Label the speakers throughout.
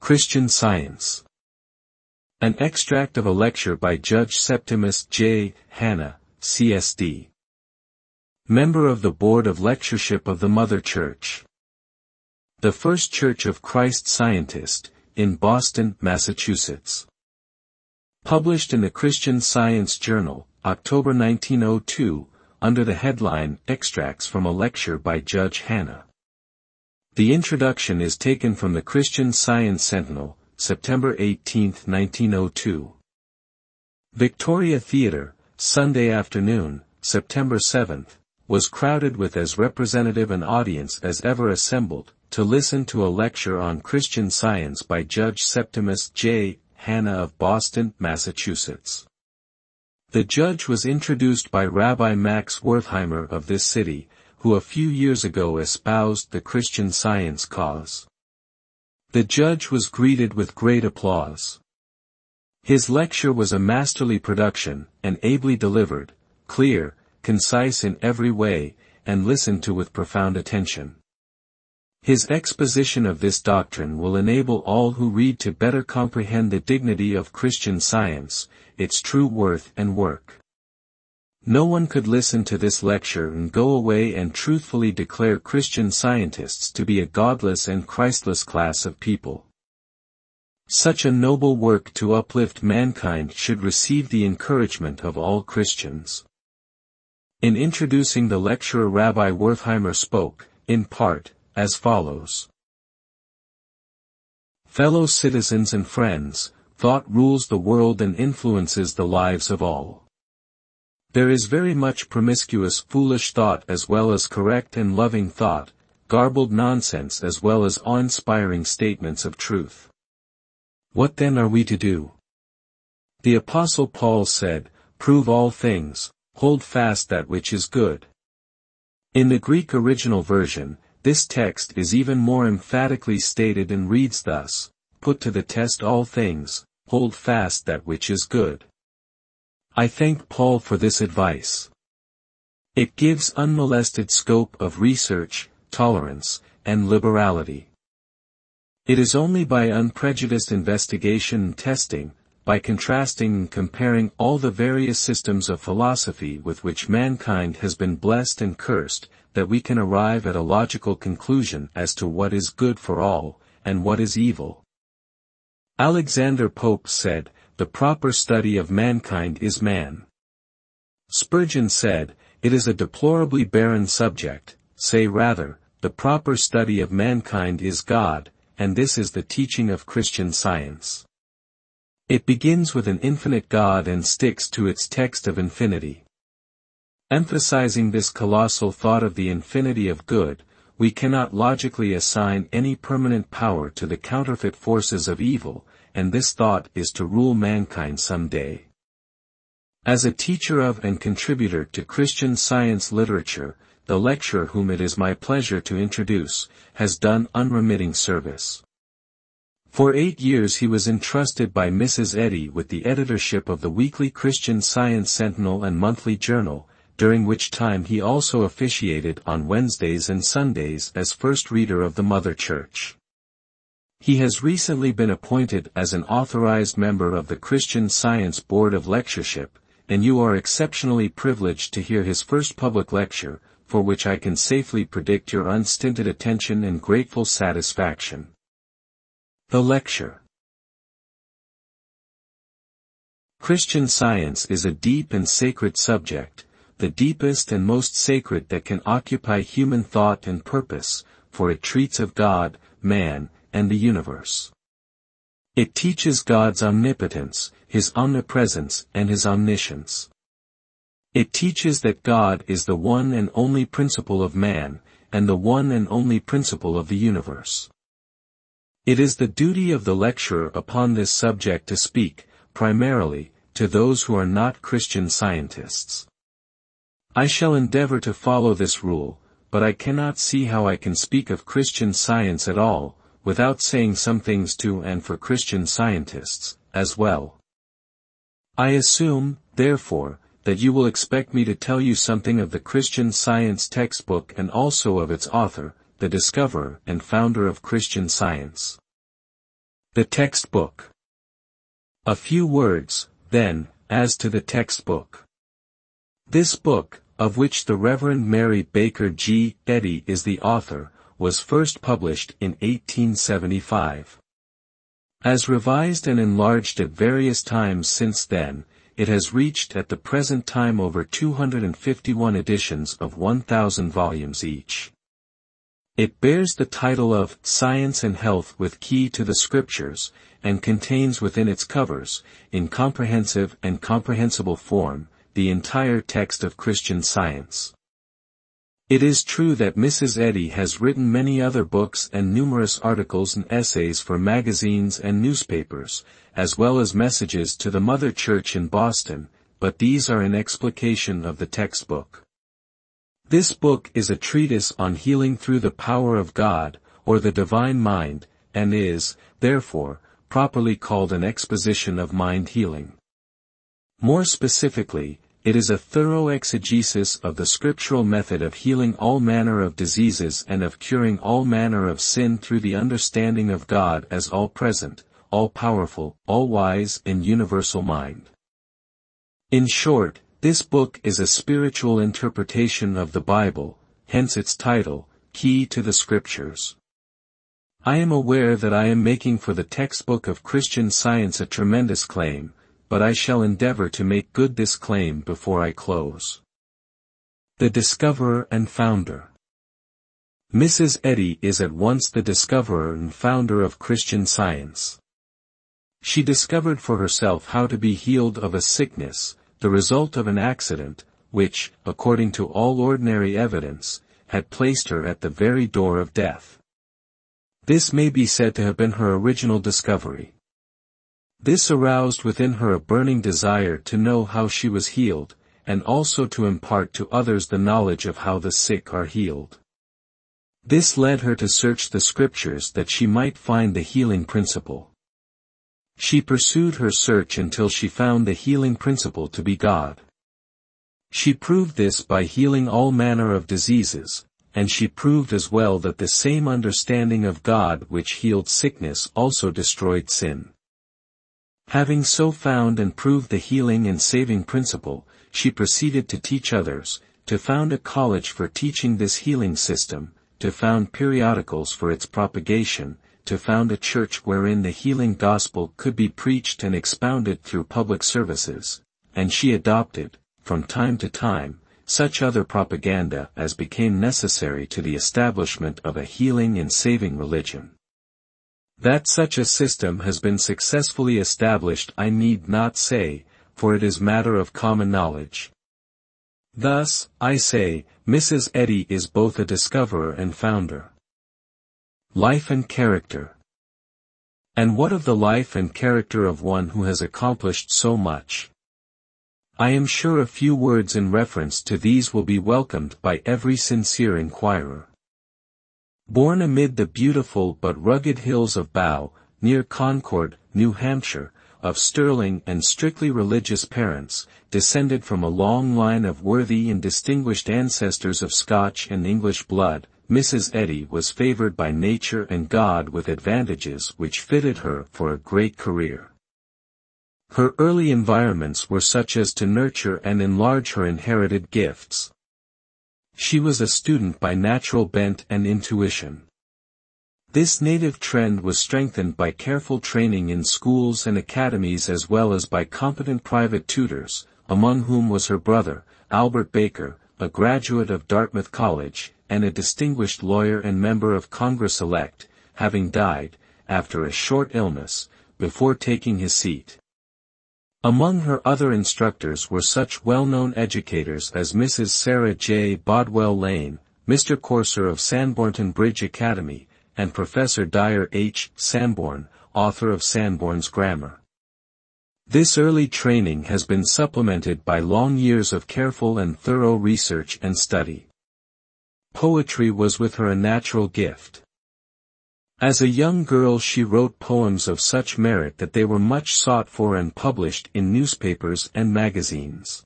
Speaker 1: Christian Science. An extract of a lecture by Judge Septimus J. Hanna, CSD. Member of the Board of Lectureship of the Mother Church. The First Church of Christ Scientist, in Boston, Massachusetts. Published in the Christian Science Journal, October 1902, under the headline, Extracts from a Lecture by Judge Hanna. The introduction is taken from the Christian Science Sentinel, September 18, 1902. Victoria Theatre, Sunday afternoon, September 7, was crowded with as representative an audience as ever assembled, to listen to a lecture on Christian Science by Judge Septimus J. Hanna of Boston, Massachusetts. The judge was introduced by Rabbi Max Wertheimer of this city, who a few years ago espoused the Christian Science cause. The judge was greeted with great applause. His lecture was a masterly production, and ably delivered, clear, concise in every way, and listened to with profound attention. His exposition of this doctrine will enable all who read to better comprehend the dignity of Christian Science, its true worth and work. No one could listen to this lecture and go away and truthfully declare Christian Scientists to be a godless and Christless class of people. Such a noble work to uplift mankind should receive the encouragement of all Christians. In introducing the lecturer, Rabbi Wertheimer spoke, in part, as follows. Fellow citizens and friends, thought rules the world and influences the lives of all. There is very much promiscuous foolish thought as well as correct and loving thought, garbled nonsense as well as awe-inspiring statements of truth. What then are we to do? The Apostle Paul said, "Prove all things, hold fast that which is good." In the Greek original version, this text is even more emphatically stated and reads thus, "Put to the test all things, hold fast that which is good." I thank Paul for this advice. It gives unmolested scope of research, tolerance, and liberality. It is only by unprejudiced investigation and testing, by contrasting and comparing all the various systems of philosophy with which mankind has been blessed and cursed, that we can arrive at a logical conclusion as to what is good for all, and what is evil. Alexander Pope said, "The proper study of mankind is man." Spurgeon said, "It is a deplorably barren subject, say rather, the proper study of mankind is God, and this is the teaching of Christian Science." It begins with an infinite God and sticks to its text of infinity. Emphasizing this colossal thought of the infinity of good, we cannot logically assign any permanent power to the counterfeit forces of evil, and this thought is to rule mankind some day. As a teacher of and contributor to Christian Science literature, the lecturer whom it is my pleasure to introduce, has done unremitting service. For 8 years he was entrusted by Mrs. Eddy with the editorship of the weekly Christian Science Sentinel and monthly journal, during which time he also officiated on Wednesdays and Sundays as first reader of the Mother Church. He has recently been appointed as an authorized member of the Christian Science Board of Lectureship, and you are exceptionally privileged to hear his first public lecture, for which I can safely predict your unstinted attention and grateful satisfaction. The lecture. Christian Science is a deep and sacred subject, the deepest and most sacred that can occupy human thought and purpose, for it treats of God, man, and the universe. It teaches God's omnipotence, His omnipresence, and His omniscience. It teaches that God is the one and only principle of man, and the one and only principle of the universe. It is the duty of the lecturer upon this subject to speak, primarily, to those who are not Christian Scientists. I shall endeavor to follow this rule, but I cannot see how I can speak of Christian Science at all, without saying some things to and for Christian Scientists, as well. I assume, therefore, that you will expect me to tell you something of the Christian Science textbook and also of its author, the discoverer and founder of Christian Science. The textbook. A few words, then, as to the textbook. This book, of which the Reverend Mary Baker G. Eddy is the author, was first published in 1875. As revised and enlarged at various times since then, it has reached at the present time over 251 editions of 1,000 volumes each. It bears the title of Science and Health with Key to the Scriptures, and contains within its covers, in comprehensive and comprehensible form, the entire text of Christian Science. It is true that Mrs. Eddy has written many other books and numerous articles and essays for magazines and newspapers, as well as messages to the Mother Church in Boston, but these are in explication of the textbook. This book is a treatise on healing through the power of God, or the divine mind, and is, therefore, properly called an exposition of mind healing. More specifically, it is a thorough exegesis of the scriptural method of healing all manner of diseases and of curing all manner of sin through the understanding of God as all-present, all-powerful, all-wise and universal mind. In short, this book is a spiritual interpretation of the Bible, hence its title, Key to the Scriptures. I am aware that I am making for the textbook of Christian Science a tremendous claim, but I shall endeavor to make good this claim before I close. The discoverer and founder. Mrs. Eddy is at once the discoverer and founder of Christian Science. She discovered for herself how to be healed of a sickness, the result of an accident, which, according to all ordinary evidence, had placed her at the very door of death. This may be said to have been her original discovery. This aroused within her a burning desire to know how she was healed, and also to impart to others the knowledge of how the sick are healed. This led her to search the Scriptures that she might find the healing principle. She pursued her search until she found the healing principle to be God. She proved this by healing all manner of diseases, and she proved as well that the same understanding of God which healed sickness also destroyed sin. Having so found and proved the healing and saving principle, she proceeded to teach others, to found a college for teaching this healing system, to found periodicals for its propagation, to found a church wherein the healing gospel could be preached and expounded through public services, and she adopted, from time to time, such other propaganda as became necessary to the establishment of a healing and saving religion. That such a system has been successfully established I need not say, for it is matter of common knowledge. Thus, I say, Mrs. Eddy is both a discoverer and founder. Life and character. And what of the life and character of one who has accomplished so much? I am sure a few words in reference to these will be welcomed by every sincere inquirer. Born amid the beautiful but rugged hills of Bow, near Concord, New Hampshire, of sterling and strictly religious parents, descended from a long line of worthy and distinguished ancestors of Scotch and English blood, Mrs. Eddy was favored by nature and God with advantages which fitted her for a great career. Her early environments were such as to nurture and enlarge her inherited gifts. She was a student by natural bent and intuition. This native trend was strengthened by careful training in schools and academies as well as by competent private tutors, among whom was her brother, Albert Baker, a graduate of Dartmouth College, and a distinguished lawyer and member of Congress-elect, having died, after a short illness, before taking his seat. Among her other instructors were such well-known educators as Mrs. Sarah J. Bodwell Lane, Mr. Courser of Sanbornton Bridge Academy, and Professor Dyer H. Sanborn, author of Sanborn's Grammar. This early training has been supplemented by long years of careful and thorough research and study. Poetry was with her a natural gift. As a young girl she wrote poems of such merit that they were much sought for and published in newspapers and magazines.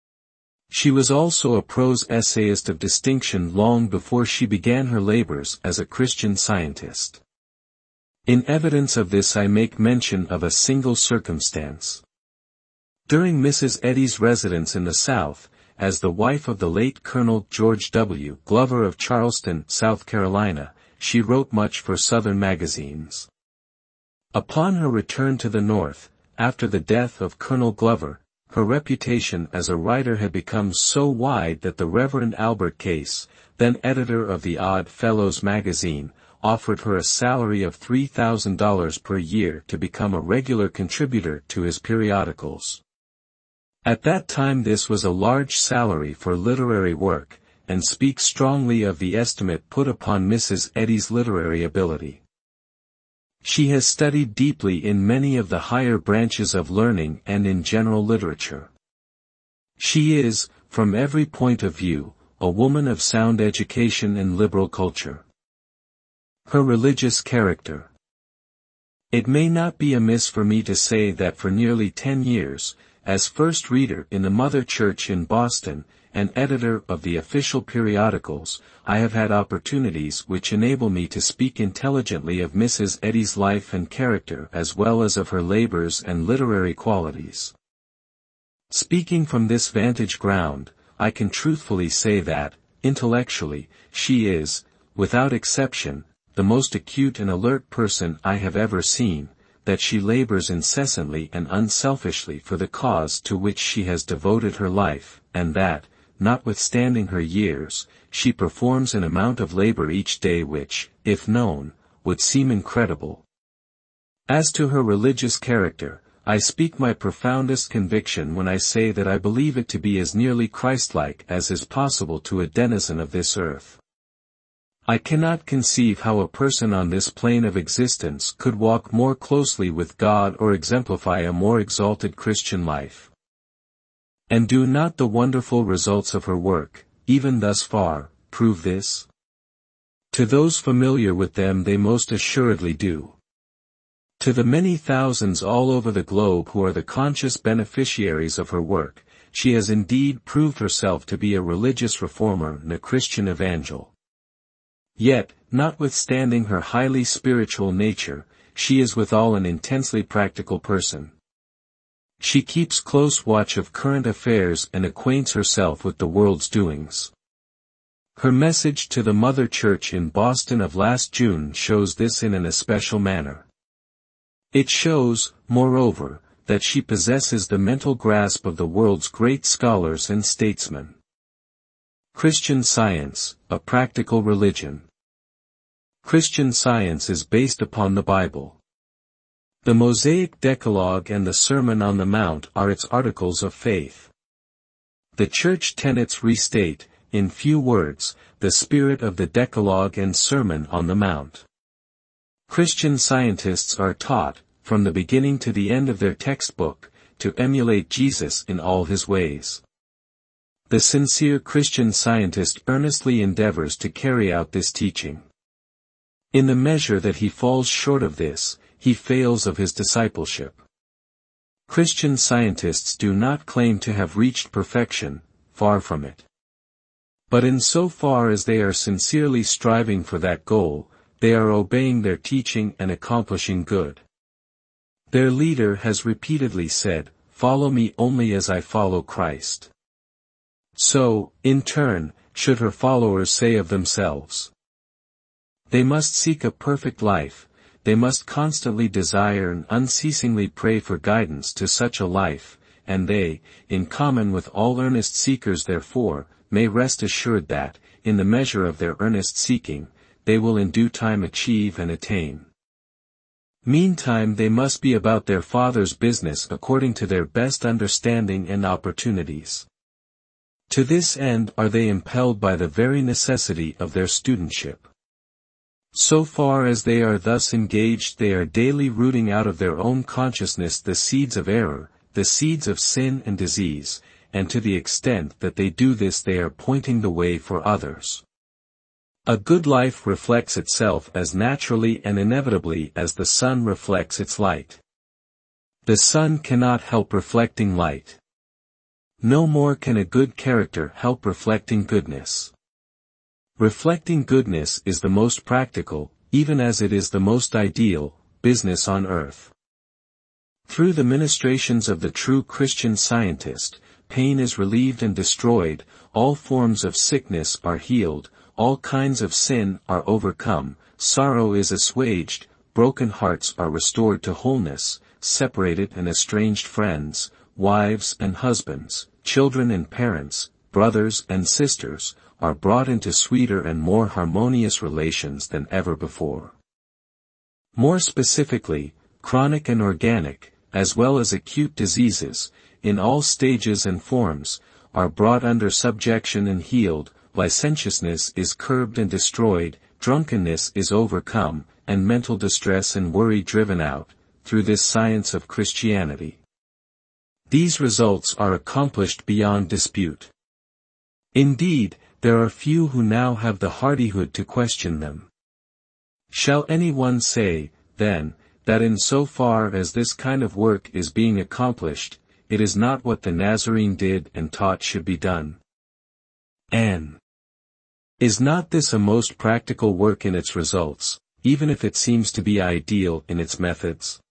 Speaker 1: She was also a prose essayist of distinction long before she began her labors as a Christian Scientist. In evidence of this I make mention of a single circumstance. During Mrs. Eddy's residence in the South, as the wife of the late Colonel George W. Glover of Charleston, South Carolina, she wrote much for Southern magazines. Upon her return to the North, after the death of Colonel Glover, her reputation as a writer had become so wide that the Reverend Albert Case, then editor of the Odd Fellows magazine, offered her a salary of $3,000 per year to become a regular contributor to his periodicals. At that time this was a large salary for literary work, and speaks strongly of the estimate put upon Mrs. Eddy's literary ability. She has studied deeply in many of the higher branches of learning and in general literature. She is, from every point of view, a woman of sound education and liberal culture. Her religious character. It may not be amiss for me to say that for nearly 10 years, as first reader in the Mother Church in Boston, and editor of the official periodicals, I have had opportunities which enable me to speak intelligently of Mrs. Eddy's life and character as well as of her labors and literary qualities. Speaking from this vantage ground, I can truthfully say that, intellectually, she is, without exception, the most acute and alert person I have ever seen, that she labors incessantly and unselfishly for the cause to which she has devoted her life, and that, notwithstanding her years, she performs an amount of labor each day which, if known, would seem incredible. As to her religious character, I speak my profoundest conviction when I say that I believe it to be as nearly Christ-like as is possible to a denizen of this earth. I cannot conceive how a person on this plane of existence could walk more closely with God or exemplify a more exalted Christian life. And do not the wonderful results of her work, even thus far, prove this? To those familiar with them they most assuredly do. To the many thousands all over the globe who are the conscious beneficiaries of her work, she has indeed proved herself to be a religious reformer and a Christian evangel. Yet, notwithstanding her highly spiritual nature, she is withal an intensely practical person. She keeps close watch of current affairs and acquaints herself with the world's doings. Her message to the Mother Church in Boston of last June shows this in an especial manner. It shows, moreover, that she possesses the mental grasp of the world's great scholars and statesmen. Christian Science, a practical religion. Christian Science is based upon the Bible. The Mosaic Decalogue and the Sermon on the Mount are its articles of faith. The church tenets restate, in few words, the spirit of the Decalogue and Sermon on the Mount. Christian scientists are taught, from the beginning to the end of their textbook, to emulate Jesus in all his ways. The sincere Christian scientist earnestly endeavors to carry out this teaching. In the measure that he falls short of this, he fails of his discipleship. Christian scientists do not claim to have reached perfection, far from it. But in so far as they are sincerely striving for that goal, they are obeying their teaching and accomplishing good. Their leader has repeatedly said, "Follow me only as I follow Christ." So, in turn, should her followers say of themselves. They must seek a perfect life. They must constantly desire and unceasingly pray for guidance to such a life, and they, in common with all earnest seekers therefore, may rest assured that, in the measure of their earnest seeking, they will in due time achieve and attain. Meantime they must be about their Father's business according to their best understanding and opportunities. To this end are they impelled by the very necessity of their studentship. So far as they are thus engaged they are daily rooting out of their own consciousness the seeds of error, the seeds of sin and disease, and to the extent that they do this they are pointing the way for others. A good life reflects itself as naturally and inevitably as the sun reflects its light. The sun cannot help reflecting light. No more can a good character help reflecting goodness. Reflecting goodness is the most practical, even as it is the most ideal, business on earth. Through the ministrations of the true Christian Scientist, pain is relieved and destroyed, all forms of sickness are healed, all kinds of sin are overcome, sorrow is assuaged, broken hearts are restored to wholeness, separated and estranged friends, wives and husbands, children and parents, brothers and sisters, are brought into sweeter and more harmonious relations than ever before. More specifically, chronic and organic, as well as acute diseases, in all stages and forms, are brought under subjection and healed, licentiousness is curbed and destroyed, drunkenness is overcome, and mental distress and worry driven out, through this science of Christianity. These results are accomplished beyond dispute. Indeed, there are few who now have the hardihood to question them. Shall anyone say, then, that in so far as this kind of work is being accomplished, it is not what the Nazarene did and taught should be done? N. Is not this a most practical work in its results, even if it seems to be ideal in its methods?